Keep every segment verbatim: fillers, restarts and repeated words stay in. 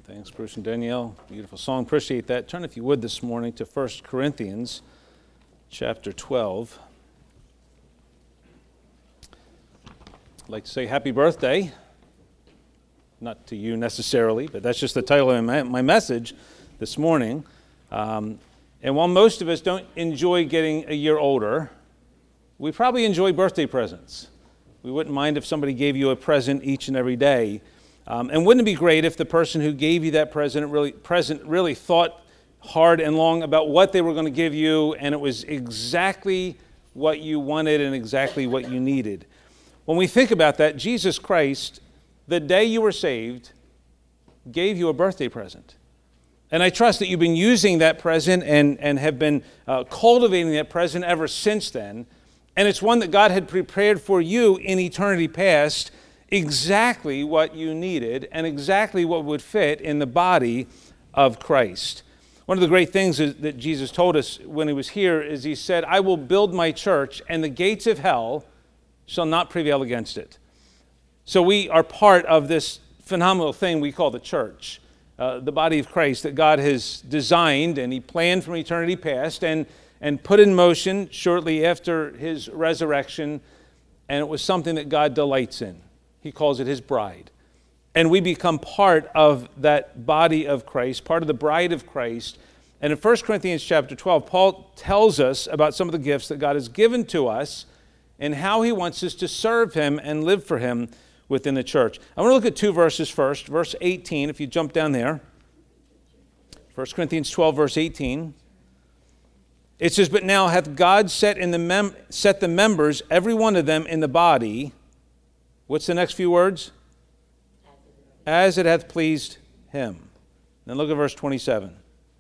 Thanks, Bruce and Danielle. Beautiful song. Appreciate that. Turn, if you would, this morning to First Corinthians chapter twelve. I'd like to say happy birthday. Not to you necessarily, but that's just the title of my, my message this morning. Um, and while most of us don't enjoy getting a year older, we probably enjoy birthday presents. We wouldn't mind if somebody gave you a present each and every day. Um, and wouldn't it be great if the person who gave you that present really, present really thought hard and long about what they were going to give you, and it was exactly what you wanted and exactly what you needed. When we think about that, Jesus Christ, the day you were saved, gave you a birthday present. And I trust that you've been using that present and, and have been uh, cultivating that present ever since then. And it's one that God had prepared for you in eternity past, exactly what you needed and exactly what would fit in the body of Christ. One of the great things is, that Jesus told us when he was here is he said, I will build my church and the gates of hell shall not prevail against it. So we are part of this phenomenal thing we call the church, uh, the body of Christ that God has designed and he planned from eternity past and, and put in motion shortly after his resurrection, and it was something that God delights in. He calls it his bride. And we become part of that body of Christ, part of the bride of Christ. And in First Corinthians chapter twelve, Paul tells us about some of the gifts that God has given to us and how he wants us to serve him and live for him within the church. I want to look at two verses first. Verse eighteen, if you jump down there. First Corinthians twelve, verse eighteen. It says, but now hath God set in the mem- set the members, every one of them in the body. What's the next few words? As it hath pleased him. Then look at verse twenty-seven.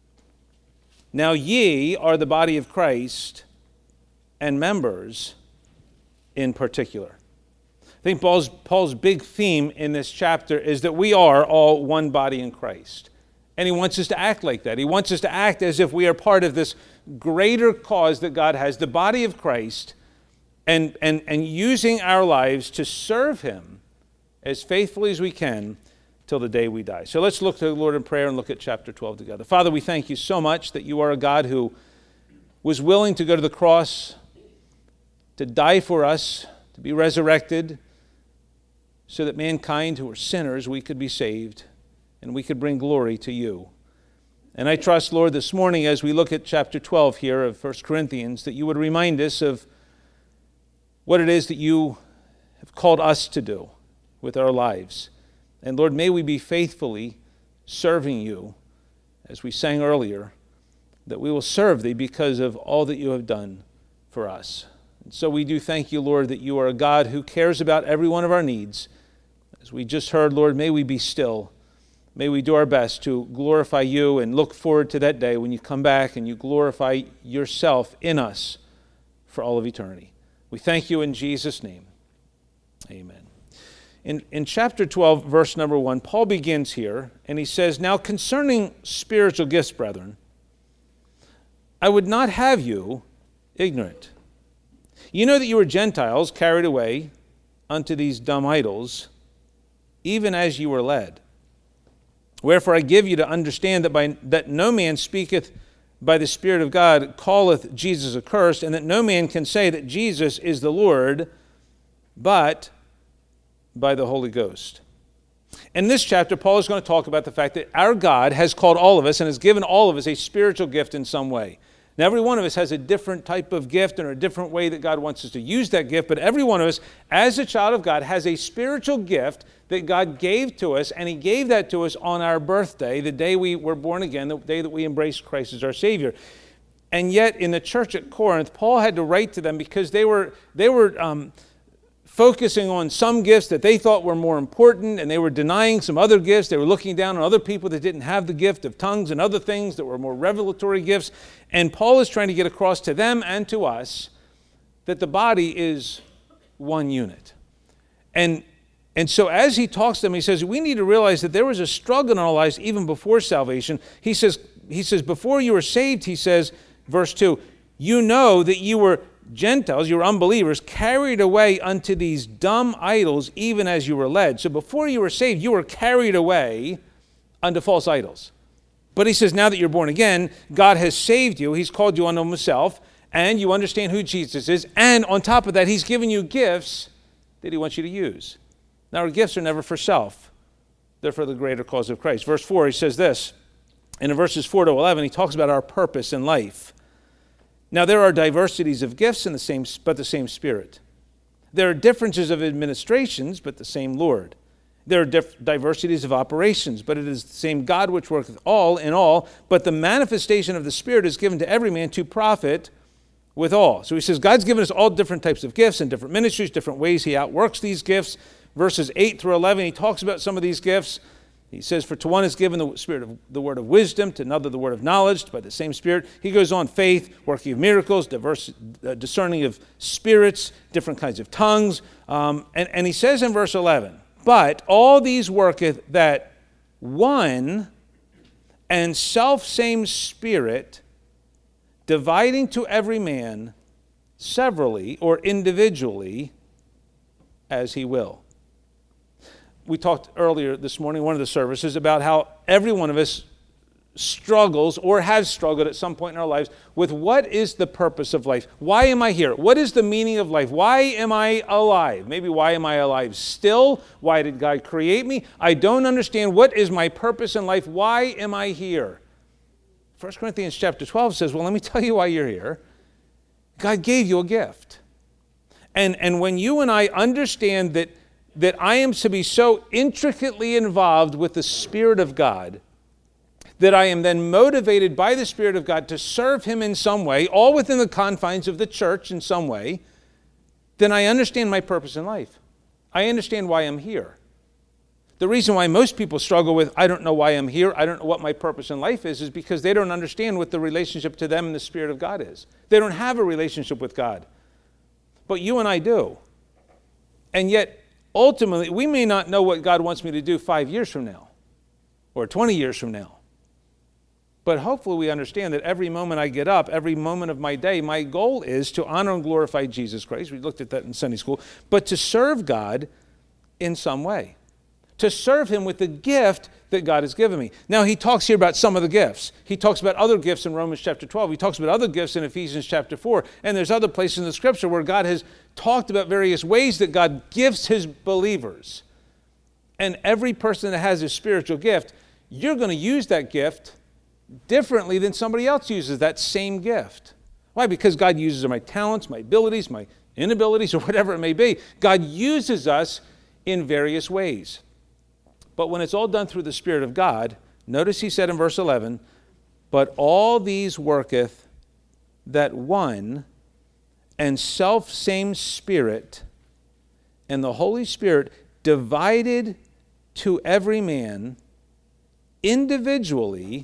Now ye are the body of Christ, and members in particular. I think Paul's, Paul's big theme in this chapter is that we are all one body in Christ. And he wants us to act like that. He wants us to act as if we are part of this greater cause that God has, the body of Christ, And, and, and using our lives to serve him as faithfully as we can till the day we die. So let's look to the Lord in prayer and look at chapter twelve together. Father, we thank you so much that you are a God who was willing to go to the cross, to die for us, to be resurrected, so that mankind who are sinners, we could be saved and we could bring glory to you. And I trust, Lord, this morning as we look at chapter twelve here of First Corinthians, that you would remind us of what it is that you have called us to do with our lives. And Lord, may we be faithfully serving you, as we sang earlier, that we will serve thee because of all that you have done for us. And so we do thank you, Lord, that you are a God who cares about every one of our needs. As we just heard, Lord, may we be still. May we do our best to glorify you and look forward to that day when you come back and you glorify yourself in us for all of eternity. We thank you in Jesus' name. Amen. In, in chapter twelve, verse number one, Paul begins here, and he says, now concerning spiritual gifts, brethren, I would not have you ignorant. You know that you were Gentiles carried away unto these dumb idols, even as you were led. Wherefore I give you to understand that, by, that no man speaketh by the Spirit of God calleth Jesus accursed, and that no man can say that Jesus is the Lord, but by the Holy Ghost. In this chapter, Paul is going to talk about the fact that our God has called all of us and has given all of us a spiritual gift in some way. Now, every one of us has a different type of gift and a different way that God wants us to use that gift, but every one of us, as a child of God, has a spiritual gift that God gave to us, and he gave that to us on our birthday, the day we were born again, the day that we embraced Christ as our Savior. And yet, in the church at Corinth, Paul had to write to them because they were they were um, focusing on some gifts that they thought were more important, and they were denying some other gifts. They were looking down on other people that didn't have the gift of tongues and other things that were more revelatory gifts. And Paul is trying to get across to them and to us that the body is one unit. And And so as he talks to them, he says, we need to realize that there was a struggle in our lives even before salvation. He says, he says, before you were saved, he says, verse two, you know that you were Gentiles, you were unbelievers, carried away unto these dumb idols, even as you were led. So before you were saved, you were carried away unto false idols. But he says, now that you're born again, God has saved you. He's called you unto himself, and you understand who Jesus is. And on top of that, he's given you gifts that he wants you to use. Now, our gifts are never for self. They're for the greater cause of Christ. Verse four, he says this. And in verses four to eleven, he talks about our purpose in life. Now, there are diversities of gifts in the same, but the same Spirit. There are differences of administrations, but the same Lord. There are dif- diversities of operations, but it is the same God which worketh all in all. But the manifestation of the Spirit is given to every man to profit with all. So he says God's given us all different types of gifts and different ministries, different ways he outworks these gifts. Verses eight through eleven, he talks about some of these gifts. He says, for to one is given the spirit of the word of wisdom, to another the word of knowledge, by the same Spirit. He goes on, faith, working of miracles, diverse, uh, discerning of spirits, different kinds of tongues. Um, and, and he says in verse eleven, but all these worketh that one and self-same Spirit, dividing to every man severally or individually as he will. We talked earlier this morning, one of the services, about how every one of us struggles or has struggled at some point in our lives with what is the purpose of life? Why am I here? What is the meaning of life? Why am I alive? Maybe why am I alive still? Why did God create me? I don't understand. What is my purpose in life? Why am I here? First Corinthians chapter twelve says, well, let me tell you why you're here. God gave you a gift. And, and when you and I understand that that I am to be so intricately involved with the Spirit of God, that I am then motivated by the Spirit of God to serve him in some way, all within the confines of the church in some way, then I understand my purpose in life. I understand why I'm here. The reason why most people struggle with, I don't know why I'm here, I don't know what my purpose in life is, is because they don't understand what the relationship to them and the Spirit of God is. They don't have a relationship with God. But you and I do. And yet, ultimately, we may not know what God wants me to do five years from now or twenty years from now. But hopefully we understand that every moment I get up, every moment of my day, my goal is to honor and glorify Jesus Christ. We looked at that in Sunday school. But to serve God in some way. To serve him with the gift that God has given me. Now, he talks here about some of the gifts. He talks about other gifts in Romans chapter twelve. He talks about other gifts in Ephesians chapter four. And there's other places in the Scripture where God has talked about various ways that God gives his believers. And every person that has a spiritual gift, you're going to use that gift differently than somebody else uses that same gift. Why? Because God uses my talents, my abilities, my inabilities, or whatever it may be. God uses us in various ways. But when it's all done through the Spirit of God, notice he said in verse eleven, but all these worketh that one and self-same Spirit, and the Holy Spirit divided to every man individually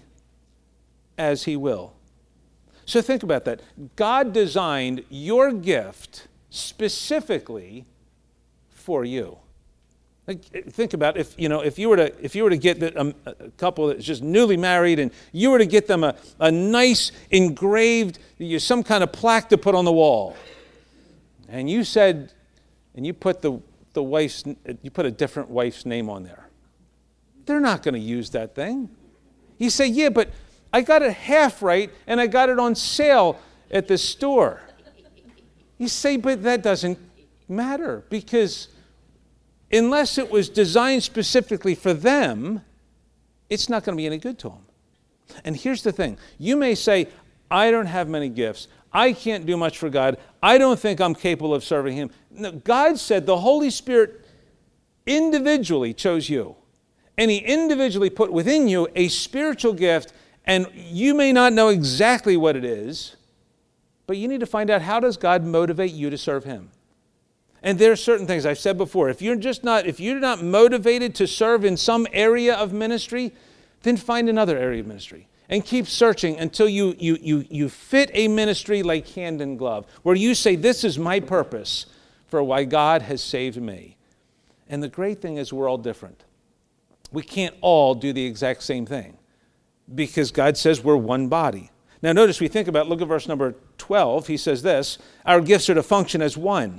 as he will. So think about that. God designed your gift specifically for you. Like, think about if you know if you were to if you were to get the, um, a couple that's just newly married, and you were to get them a, a nice engraved some kind of plaque to put on the wall, and you said, and you put the the wife's you put a different wife's name on there, they're not going to use that thing. You say, yeah, but I got it half right, and I got it on sale at the store. You say, but that doesn't matter, because unless it was designed specifically for them, it's not going to be any good to them. And here's the thing. You may say, I don't have many gifts. I can't do much for God. I don't think I'm capable of serving him. No, God said the Holy Spirit individually chose you. And he individually put within you a spiritual gift, and you may not know exactly what it is, but you need to find out, how does God motivate you to serve him? And there are certain things I've said before. If you're just not, if you're not motivated to serve in some area of ministry, then find another area of ministry and keep searching until you you you you fit a ministry like hand in glove, where you say, this is my purpose for why God has saved me. And the great thing is, we're all different. We can't all do the exact same thing, because God says we're one body. Now notice, we think about, look at verse number twelve. He says this, our gifts are to function as one.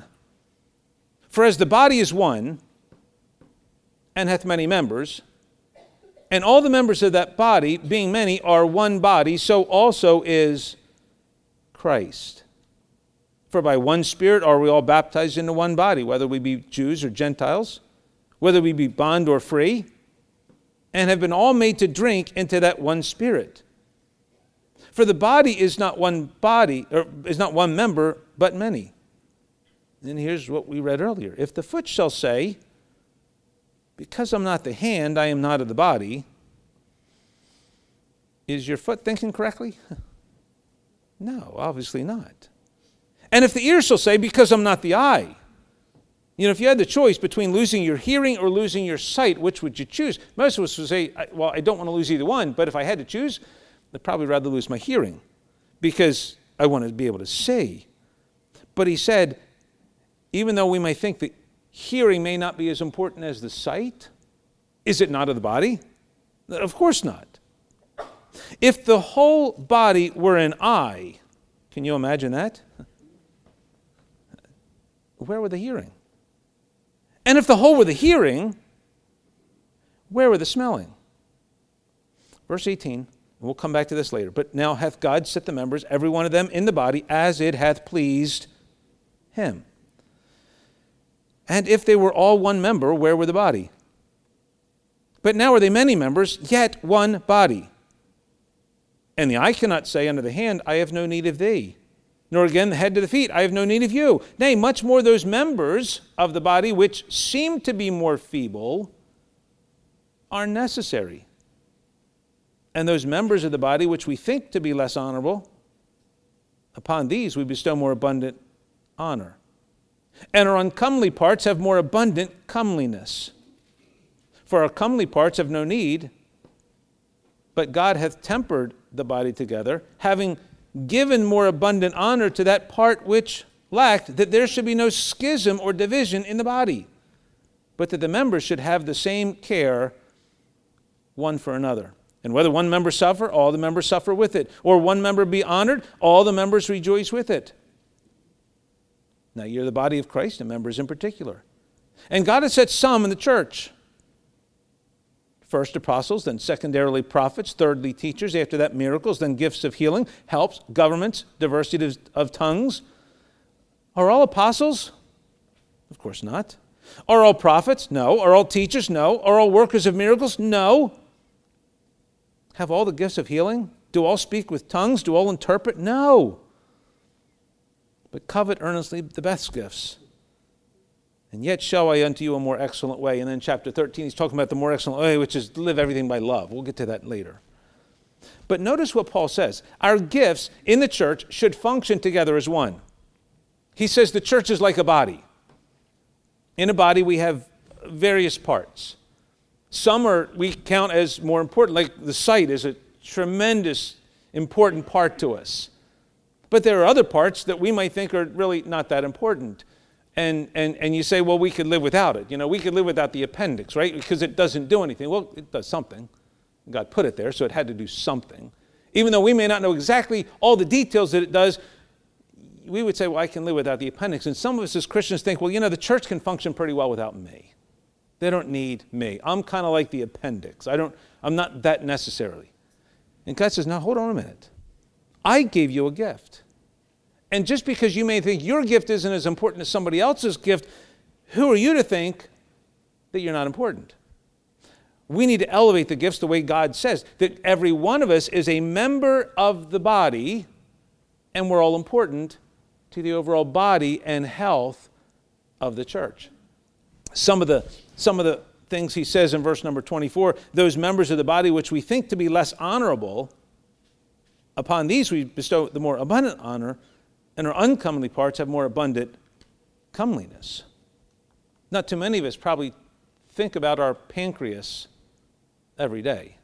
For as the body is one, and hath many members, And all the members of that body, being many, are one body, so also is Christ. For by one Spirit are we all baptized into one body, whether we be Jews or Gentiles, whether we be bond or free, and have been all made to drink into that one Spirit. For the body is not one body, or is not one member, but many. And here's what we read earlier. If the foot shall say, because I'm not the hand, I am not of the body, is your foot thinking correctly? No, obviously not. And if the ear shall say, because I'm not the eye, you know, if you had the choice between losing your hearing or losing your sight, which would you choose? Most of us would say, well, I don't want to lose either one, but if I had to choose, I'd probably rather lose my hearing because I want to be able to see. But he said, even though we may think that hearing may not be as important as the sight, is it not of the body? Of course not. If the whole body were an eye, can you imagine that? Where were the hearing? And if the whole were the hearing, where were the smelling? Verse eighteen, and we'll come back to this later. But now hath God set the members, every one of them, in the body, as it hath pleased him. And if they were all one member, where were the body? But now are they many members, yet one body. And the eye cannot say unto the hand, I have no need of thee. Nor again the head to the feet, I have no need of you. Nay, much more those members of the body which seem to be more feeble are necessary. And those members of the body which we think to be less honorable, upon these we bestow more abundant honor. And our uncomely parts have more abundant comeliness. For our comely parts have no need, but God hath tempered the body together, having given more abundant honor to that part which lacked, that there should be no schism or division in the body, but that the members should have the same care one for another. And whether one member suffer, all the members suffer with it. Or one member be honored, all the members rejoice with it. Now you're the body of Christ, and members in particular. And God has set some in the church. First apostles, then secondarily prophets, thirdly teachers, after that miracles, then gifts of healing, helps, governments, diversity of, of tongues. Are all apostles? Of course not. Are all prophets? No. Are all teachers? No. Are all workers of miracles? No. Have all the gifts of healing? Do all speak with tongues? Do all interpret? No. But covet earnestly the best gifts. And yet show I unto you a more excellent way. And then chapter thirteen, he's talking about the more excellent way, which is to live everything by love. We'll get to that later. But notice what Paul says. Our gifts in the church should function together as one. He says the church is like a body. In a body, we have various parts. Some are we count as more important, like the sight is a tremendous, important part to us. But there are other parts that we might think are really not that important. And, and, and you say, well, we could live without it. You know, we could live without the appendix, right? Because it doesn't do anything. Well, it does something. God put it there, so it had to do something. Even though we may not know exactly all the details that it does, we would say, well, I can live without the appendix. And some of us as Christians think, well, you know, the church can function pretty well without me. They don't need me. I'm kind of like the appendix. I don't, I'm not that necessarily. And God says, now, hold on a minute. I gave you a gift. And just because you may think your gift isn't as important as somebody else's gift, who are you to think that you're not important? We need to elevate the gifts the way God says, that every one of us is a member of the body, and we're all important to the overall body and health of the church. Some of the, some of the things he says in verse number twenty-four, those members of the body which we think to be less honorable, upon these we bestow the more abundant honor, and our uncomely parts have more abundant comeliness. Not too many of us probably think about our pancreas every day.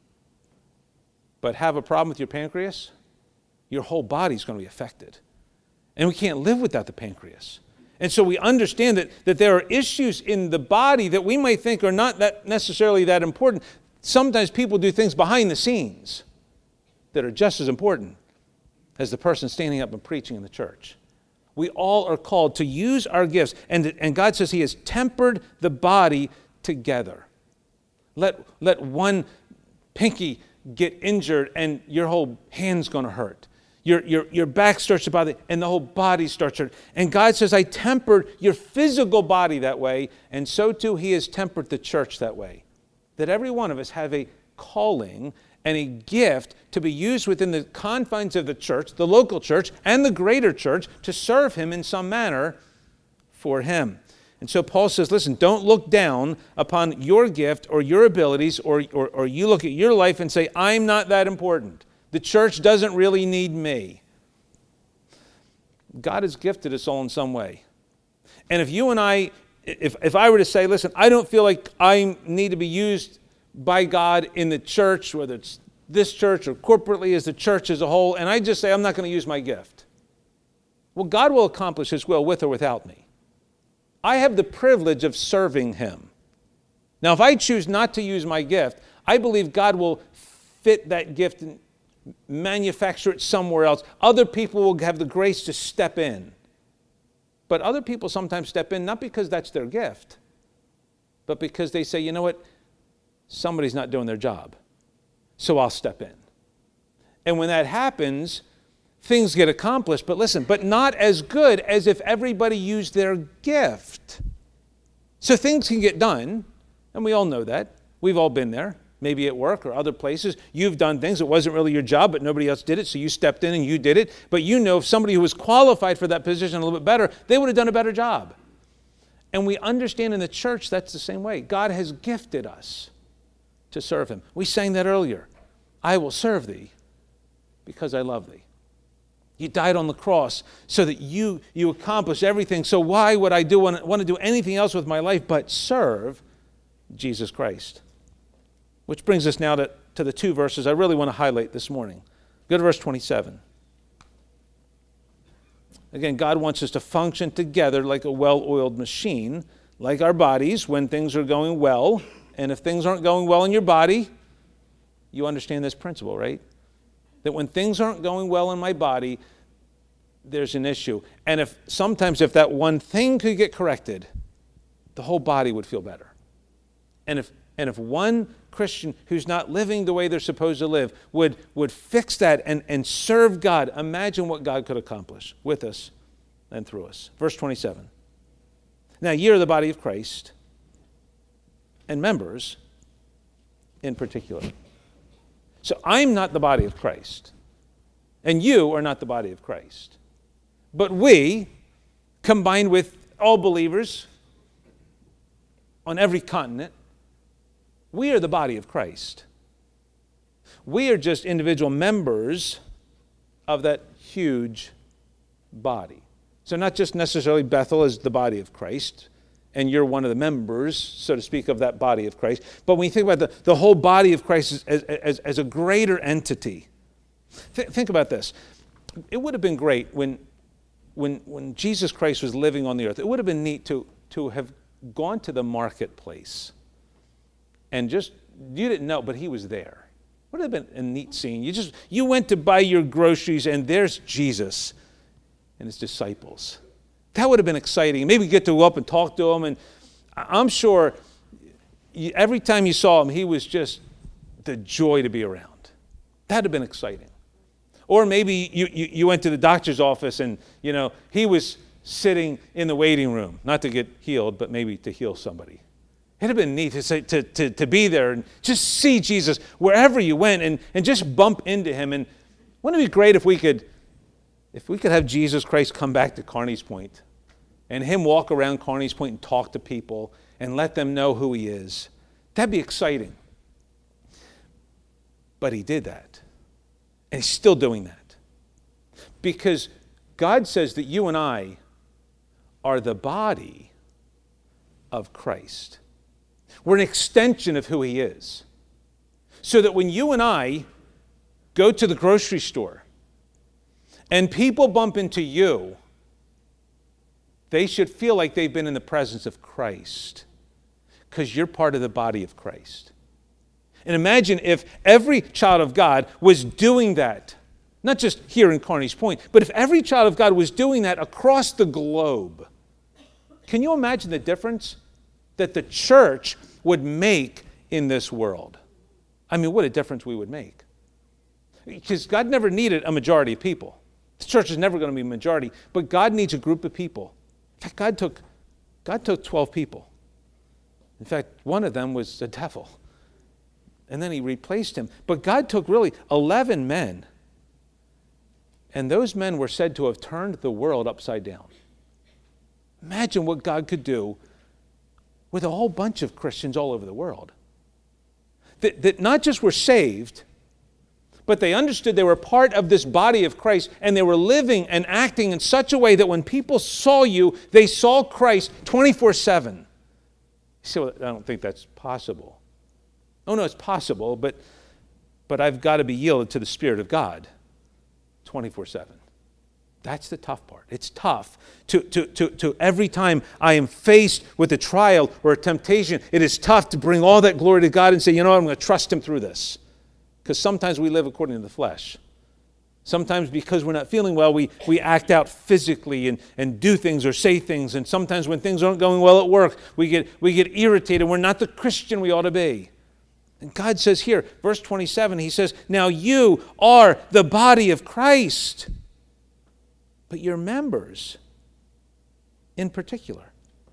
But have a problem with your pancreas, your whole body's going to be affected. And we can't live without the pancreas. And so we understand that, that there are issues in the body that we might think are not that necessarily that important. Sometimes people do things behind the scenes that are just as important as the person standing up and preaching in the church. We all are called to use our gifts, and, and God says he has tempered the body together. Let, let one pinky get injured and your whole hand's going to hurt. Your, your, your back starts to bother and the whole body starts to hurt. And God says, I tempered your physical body that way, and so too he has tempered the church that way. That every one of us have a calling and a gift to be used within the confines of the church, the local church, and the greater church to serve him in some manner for him. And so Paul says, listen, don't look down upon your gift or your abilities, or, or, or you look at your life and say, I'm not that important. The church doesn't really need me. God has gifted us all in some way. And if you and I, if, if I were to say, listen, I don't feel like I need to be used by God in the church, whether it's this church or corporately as the church as a whole, and I just say, I'm not going to use my gift. Well, God will accomplish his will with or without me. I have the privilege of serving him. Now, if I choose not to use my gift, I believe God will fit that gift and manufacture it somewhere else. Other people will have the grace to step in. But other people sometimes step in not because that's their gift, but because they say, you know what, somebody's not doing their job, so I'll step in. And when that happens, things get accomplished, but listen, but not as good as if everybody used their gift. So things can get done, and we all know that. We've all been there, maybe at work or other places. You've done things. It wasn't really your job, but nobody else did it, so you stepped in and you did it. But you know if somebody who was qualified for that position a little bit better, they would have done a better job. And we understand in the church that's the same way. God has gifted us to serve him. We sang that earlier. I will serve thee because I love thee. You died on the cross so that you, you accomplish everything. So why would I do want, want to do anything else with my life but serve Jesus Christ? Which brings us now to, to the two verses I really want to highlight this morning. Go to verse twenty-seven. Again, God wants us to function together like a well-oiled machine, like our bodies when things are going well. And if things aren't going well in your body, you understand this principle, right? That when things aren't going well in my body, there's an issue. And if sometimes if that one thing could get corrected, the whole body would feel better. And if and if one Christian who's not living the way they're supposed to live would, would fix that and, and serve God, imagine what God could accomplish with us and through us. Verse twenty-seven. Now ye are the body of Christ, and members in particular. So I'm not the body of Christ, and you are not the body of Christ. But we, combined with all believers on every continent, we are the body of Christ. We are just individual members of that huge body. So not just necessarily Bethel as the body of Christ, and you're one of the members, so to speak, of that body of Christ. But when you think about the, the whole body of Christ as, as, as a greater entity, th- think about this. It would have been great when, when, when Jesus Christ was living on the earth. It would have been neat to, to have gone to the marketplace and just, you didn't know, but he was there. Would have been a neat scene. You just, you went to buy your groceries and there's Jesus and his disciples. That would have been exciting. Maybe get to go up and talk to him. And I'm sure you, every time you saw him, he was just the joy to be around. That would have been exciting. Or maybe you, you, you went to the doctor's office and, you know, he was sitting in the waiting room, not to get healed, but maybe to heal somebody. It'd have been neat to, say, to, to, to be there and just see Jesus wherever you went and, and just bump into him. And wouldn't it be great if we could, if we could have Jesus Christ come back to Carney's Point and him walk around Carney's Point and talk to people and let them know who he is? That'd be exciting. But he did that. And he's still doing that. Because God says that you and I are the body of Christ. We're an extension of who he is. So that when you and I go to the grocery store and people bump into you, they should feel like they've been in the presence of Christ because you're part of the body of Christ. And imagine if every child of God was doing that, not just here in Carney's Point, but if every child of God was doing that across the globe. Can you imagine the difference that the church would make in this world? I mean, what a difference we would make. Because God never needed a majority of people. The church is never going to be a majority, but God needs a group of people. In fact, God took, God took twelve people. In fact, one of them was the devil. And then he replaced him. But God took really eleven men. And those men were said to have turned the world upside down. Imagine what God could do with a whole bunch of Christians all over the world. That, that not just were saved, but they understood they were part of this body of Christ, and they were living and acting in such a way that when people saw you, they saw Christ twenty-four seven. You say, well, I don't think that's possible. Oh, no, it's possible, but, but I've got to be yielded to the Spirit of God twenty-four seven. That's the tough part. It's tough to, to, to, to every time I am faced with a trial or a temptation, it is tough to bring all that glory to God and say, you know what, I'm going to trust Him through this. Because sometimes we live according to the flesh. Sometimes because we're not feeling well, we, we act out physically and, and do things or say things. And sometimes when things aren't going well at work, we get, we get irritated. We're not the Christian we ought to be. And God says here, verse twenty-seven, He says, now you are the body of Christ, but you're members in particular.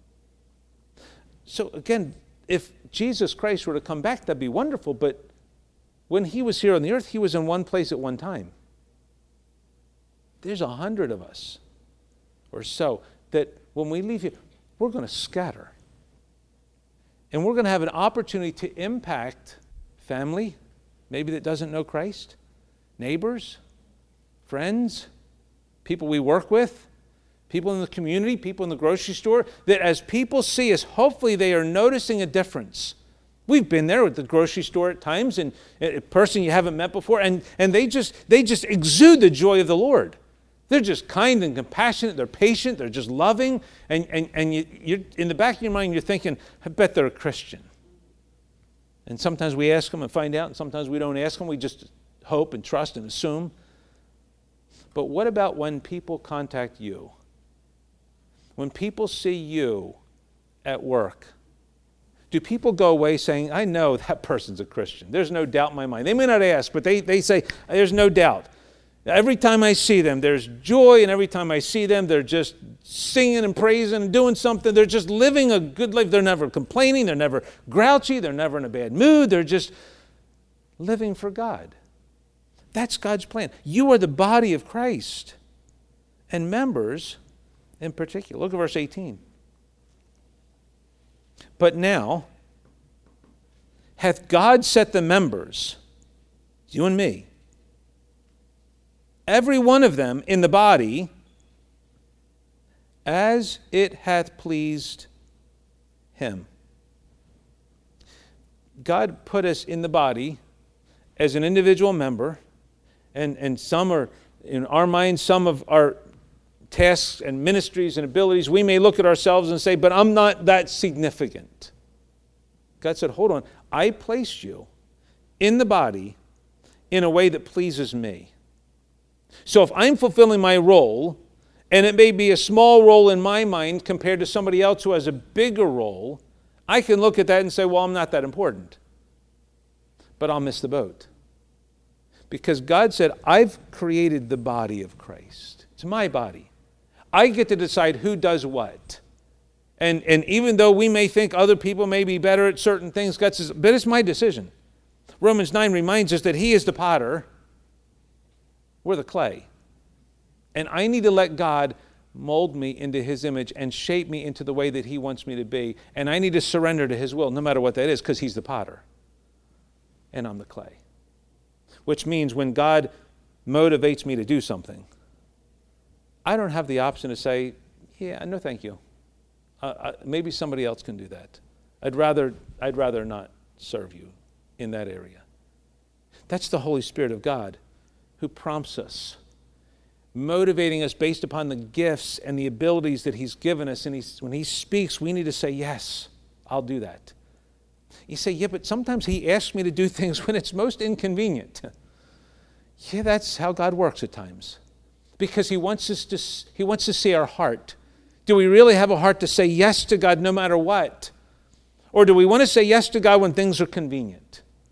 So again, if Jesus Christ were to come back, that'd be wonderful, but when He was here on the earth, He was in one place at one time. There's a hundred of us or so that when we leave here, we're going to scatter. And we're going to have an opportunity to impact family, maybe that doesn't know Christ, neighbors, friends, people we work with, people in the community, people in the grocery store, that as people see us, hopefully they are noticing a difference. We've been there at the grocery store at times, and a person you haven't met before, and, and they just they just exude the joy of the Lord. They're just kind and compassionate. They're patient. They're just loving. And, and, and you, you're, in the back of your mind, you're thinking, I bet they're a Christian. And sometimes we ask them and find out, and sometimes we don't ask them. We just hope and trust and assume. But what about when people contact you? When people see you at work, do people go away saying, I know that person's a Christian. There's no doubt in my mind. They may not ask, but they, they say, there's no doubt. Every time I see them, there's joy, and every time I see them, they're just singing and praising and doing something. They're just living a good life. They're never complaining. They're never grouchy. They're never in a bad mood. They're just living for God. That's God's plan. You are the body of Christ, and members in particular. Look at verse eighteen. But now hath God set the members, you and me, every one of them in the body, as it hath pleased Him. God put us in the body as an individual member, and, and some are, in our minds, some of our tasks and ministries and abilities, we may look at ourselves and say, but I'm not that significant. God said, hold on, I placed you in the body in a way that pleases me. So if I'm fulfilling my role, and it may be a small role in my mind compared to somebody else who has a bigger role, I can look at that and say, well, I'm not that important. But I'll miss the boat. Because God said, I've created the body of Christ. It's my body. I get to decide who does what. And, and even though we may think other people may be better at certain things, God says, but it's my decision. Romans nine reminds us that He is the potter. We're the clay. And I need to let God mold me into His image and shape me into the way that He wants me to be. And I need to surrender to His will, no matter what that is, because He's the potter. And I'm the clay. Which means when God motivates me to do something, I don't have the option to say, yeah, no thank you. Uh, uh, maybe somebody else can do that. I'd rather, I'd rather not serve you in that area. That's the Holy Spirit of God who prompts us, motivating us based upon the gifts and the abilities that He's given us. And he's, when He speaks, we need to say, yes, I'll do that. You say, yeah, but sometimes He asks me to do things when it's most inconvenient. Yeah, that's how God works at times. Because He wants us to, He wants to see our heart. Do we really have a heart to say yes to God no matter what? Or do we want to say yes to God when things are convenient?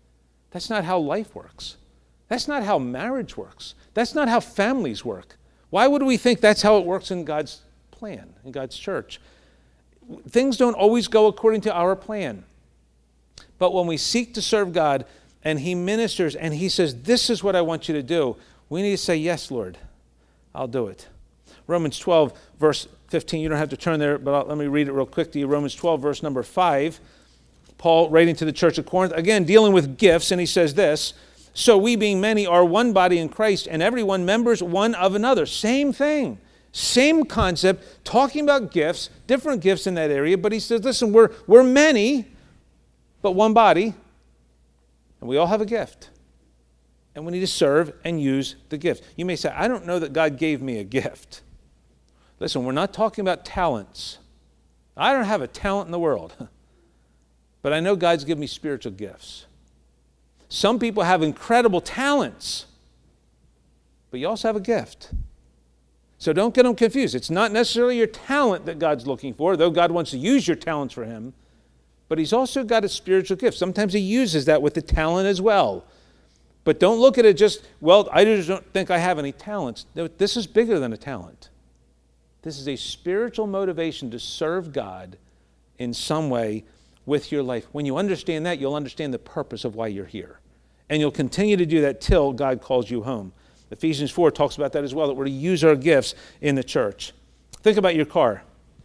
That's not how life works. That's not how marriage works. That's not how families work. Why would we think that's how it works in God's plan, in God's church? Things don't always go according to our plan. But when we seek to serve God and He ministers and He says, this is what I want you to do, we need to say, yes, Lord, I'll do it. Romans twelve, verse fifteen, you don't have to turn there, but I'll, let me read it real quick to you. Romans twelve, verse number five, Paul writing to the church of Corinth, again, dealing with gifts, and he says this, so we being many are one body in Christ, and everyone members one of another. Same thing. Same concept, talking about gifts, different gifts in that area, but he says, listen, we're, we're many, but one body, and we all have a gift. And we need to serve and use the gift. You may say, I don't know that God gave me a gift. Listen, we're not talking about talents. I don't have a talent in the world, but I know God's given me spiritual gifts. Some people have incredible talents, but you also have a gift. So don't get them confused. It's not necessarily your talent that God's looking for, though God wants to use your talents for Him, but He's also got a spiritual gift. Sometimes He uses that with the talent as well. But don't look at it just, well, I just don't think I have any talents. No, this is bigger than a talent. This is a spiritual motivation to serve God in some way with your life. When you understand that, you'll understand the purpose of why you're here. And you'll continue to do that till God calls you home. Ephesians four talks about that as well, that we're to use our gifts in the church. Think about your car.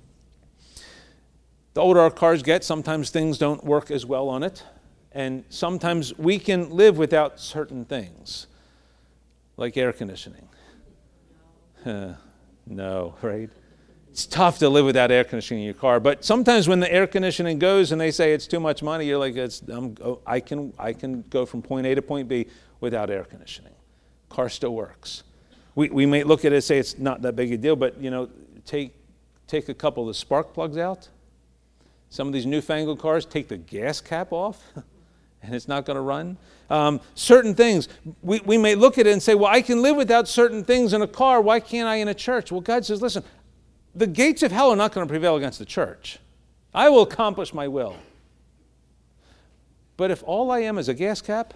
The older our cars get, sometimes things don't work as well on it. And sometimes we can live without certain things, like air conditioning. Uh, no, right? It's tough to live without air conditioning in your car. But sometimes when the air conditioning goes and they say it's too much money, you're like, it's, I'm, oh, I can, I can go from point A to point B without air conditioning. Car still works. We we may look at it and say it's not that big a deal, but you know, take take a couple of the spark plugs out. Some of these newfangled cars take the gas cap off, and it's not going to run. Um, certain things, we, we may look at it and say, well, I can live without certain things in a car. Why can't I in a church? Well, God says, listen, the gates of hell are not going to prevail against the church. I will accomplish my will. But if all I am is a gas cap,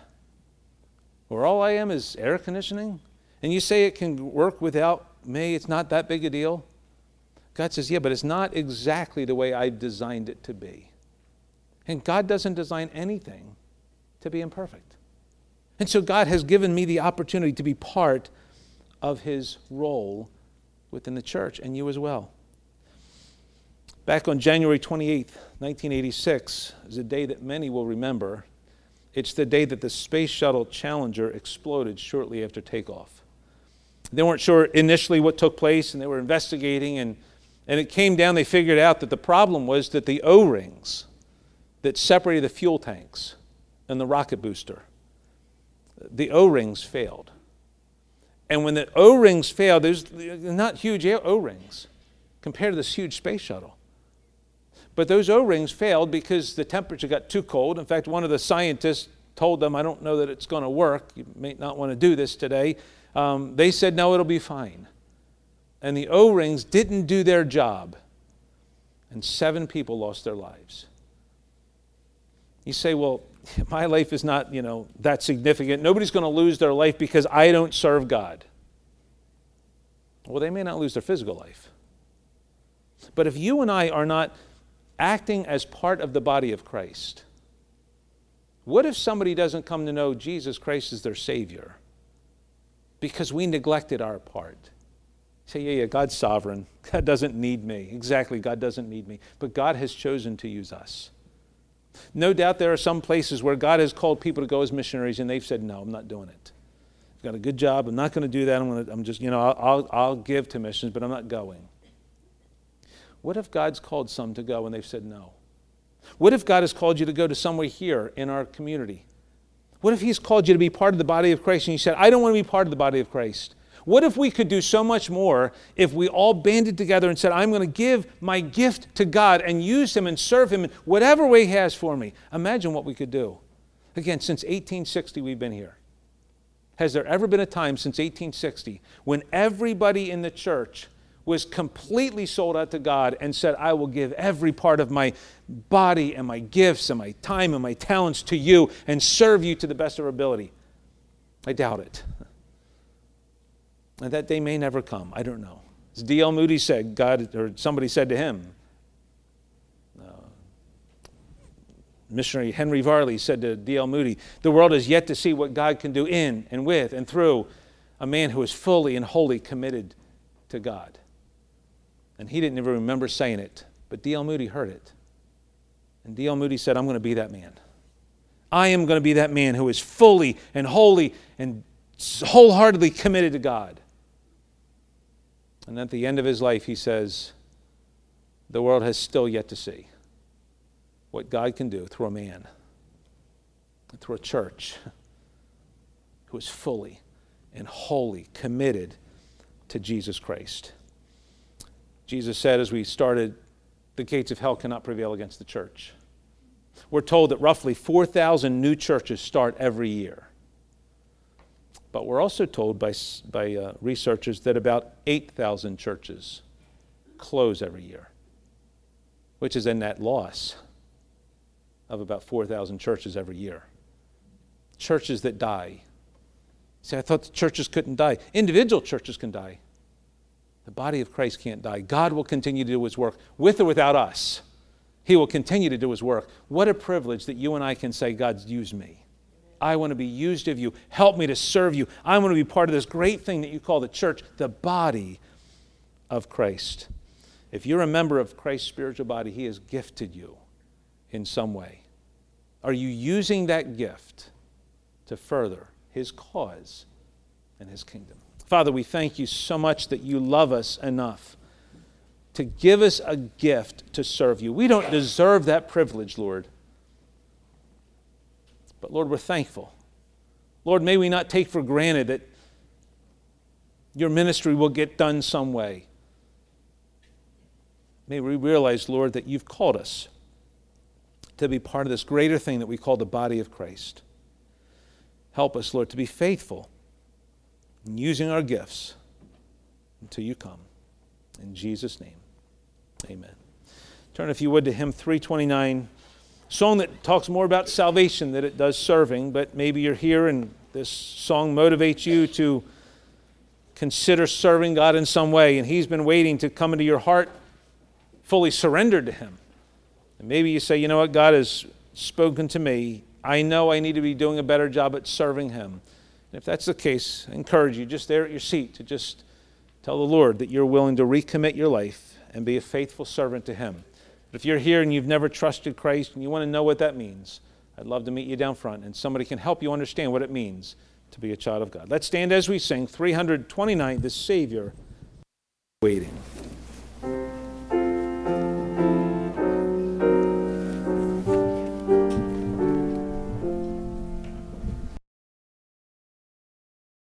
or all I am is air conditioning, and you say it can work without me, it's not that big a deal. God says, yeah, but it's not exactly the way I've designed it to be. And God doesn't design anything to be imperfect. And so God has given me the opportunity to be part of His role within the church, and you as well. Back on January twenty-eighth, nineteen eighty-six, is a day that many will remember. It's the day that the Space Shuttle Challenger exploded shortly after takeoff. They weren't sure initially what took place, and they were investigating, and, and it came down, they figured out that the problem was that the O-rings that separated the fuel tanks and the rocket booster, the O-rings failed. And when the O-rings failed, there's not huge O-rings compared to this huge space shuttle. But those O-rings failed because the temperature got too cold. In fact, one of the scientists told them, I don't know that it's going to work. You may not want to do this today. Um, they said, no, it'll be fine. And the O-rings didn't do their job. And seven people lost their lives. You say, well, my life is not, you know, that significant. Nobody's going to lose their life because I don't serve God. Well, they may not lose their physical life. But if you and I are not acting as part of the body of Christ, what if somebody doesn't come to know Jesus Christ as their Savior because we neglected our part? You say, yeah, yeah, God's sovereign. God doesn't need me. Exactly, God doesn't need me. But God has chosen to use us. No doubt there are some places where God has called people to go as missionaries and they've said, no, I'm not doing it. I've got a good job. I'm not going to do that. I'm, going to, I'm just, you know, I'll, I'll, I'll give to missions, but I'm not going. What if God's called some to go and they've said no? What if God has called you to go to somewhere here in our community? What if He's called you to be part of the body of Christ and you said, I don't want to be part of the body of Christ? What if we could do so much more if we all banded together and said, I'm going to give my gift to God and use Him and serve Him in whatever way He has for me? Imagine what we could do. Again, since eighteen sixty we've been here. Has there ever been a time since eighteen sixty when everybody in the church was completely sold out to God and said, I will give every part of my body and my gifts and my time and my talents to you and serve you to the best of our ability? I doubt it. And that day may never come. I don't know. As D L Moody said, God, or somebody said to him, uh, missionary Henry Varley said to D L Moody, the world has yet to see what God can do in and with and through a man who is fully and wholly committed to God. And he didn't even remember saying it, but D L Moody heard it. And D L Moody said, I'm going to be that man. I am going to be that man who is fully and wholly and wholeheartedly committed to God. And at the end of his life, he says, the world has still yet to see what God can do through a man, through a church who is fully and wholly committed to Jesus Christ. Jesus said as we started, the gates of hell cannot prevail against the church. We're told that roughly four thousand new churches start every year. But we're also told by, by uh, researchers that about eight thousand churches close every year, which is a net loss of about four thousand churches every year. Churches that die. See, I thought the churches couldn't die. Individual churches can die. The body of Christ can't die. God will continue to do his work with or without us. He will continue to do his work. What a privilege that you and I can say, God's used me. I want to be used of you. Help me to serve you. I want to be part of this great thing that you call the church, the body of Christ. If you're a member of Christ's spiritual body, he has gifted you in some way. Are you using that gift to further his cause and his kingdom? Father, we thank you so much that you love us enough to give us a gift to serve you. We don't deserve that privilege, Lord. But Lord, we're thankful. Lord, may we not take for granted that your ministry will get done some way. May we realize, Lord, that you've called us to be part of this greater thing that we call the body of Christ. Help us, Lord, to be faithful in using our gifts until you come. In Jesus' name, amen. Turn, if you would, to hymn three twenty-nine. Song that talks more about salvation than it does serving, but maybe you're here and this song motivates you to consider serving God in some way, and he's been waiting to come into your heart fully surrendered to him. And maybe you say, you know what, God has spoken to me. I know I need to be doing a better job at serving him. And if that's the case, I encourage you just there at your seat to just tell the Lord that you're willing to recommit your life and be a faithful servant to him. But if you're here and you've never trusted Christ and you want to know what that means, I'd love to meet you down front and somebody can help you understand what it means to be a child of God. Let's stand as we sing three twenty-nine, The Savior Waiting.